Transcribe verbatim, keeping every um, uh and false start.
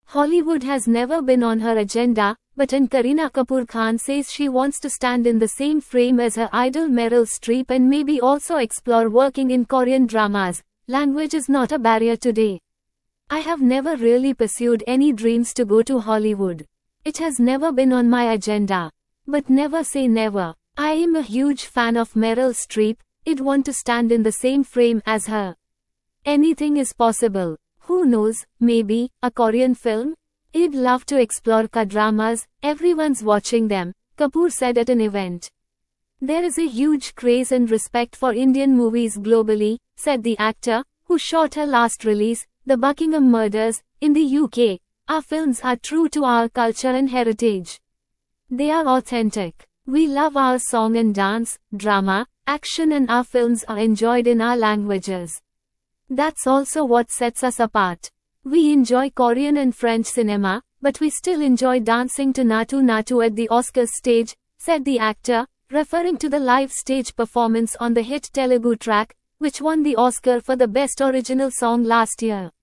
Hollywood has never been on her agenda, but and Kareena Kapoor Khan says she wants to stand in the same frame as her idol Meryl Streep and maybe also explore working in Korean dramas. Language is not a barrier today. I have never really pursued any dreams to go to Hollywood. It has never been on my agenda. But never say never. I am a huge fan of Meryl Streep. I'd want to stand in the same frame as her. Anything is possible. Who knows, maybe, a Korean film? I'd love to explore K-dramas, everyone's watching them, Kapoor said at an event. There is a huge craze and respect for Indian movies globally, said the actor, who shot her last release, The Buckingham Murders, in the U K. Our films are true to our culture and heritage. They are authentic. We love our song and dance, drama, action, and our films are enjoyed in our languages. That's also what sets us apart. We enjoy Korean and French cinema, but we still enjoy dancing to Naatu Naatu at the Oscars stage, said the actor, referring to the live stage performance on the hit Telugu track, which won the Oscar for the Best Original Song last year.